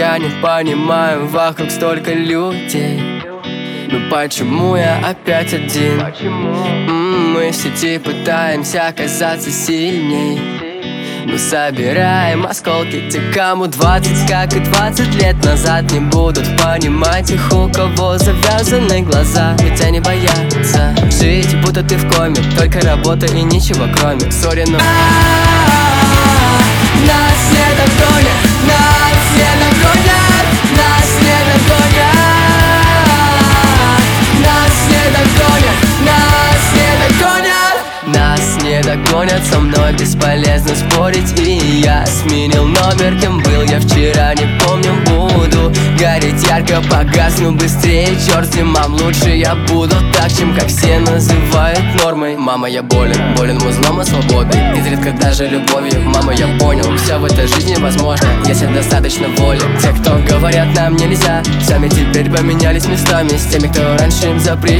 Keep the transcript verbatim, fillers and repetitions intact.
я не понимаю, вокруг столько людей. Ну почему я опять один? М-м, мы в сети пытаемся казаться сильней, мы собираем осколки. Те, кому двадцать, как и двадцать лет назад, не будут понимать их, у кого завязаны глаза. Ведь они боятся жить, будто ты в коме, только работа и ничего кроме ссори, но нас не догонят, нас не догонят, нас не догонят, нас не догонят, нас не догонят, нас не догонят, со мной бесполезно спорить. И я сменил номер, кем был я вчера, не помню. Буду гореть ярко, погасну быстрее, черт с ним, мам, лучше я буду так, чем как все называют нормой. Мама, я болен, болен узлом и свободой, изредка даже любовью. Мама, я понял, все в этой жизни возможно, если достаточно воли. Те, кто говорят нам нельзя, сами теперь поменялись местами с теми, кто раньше им запрещал.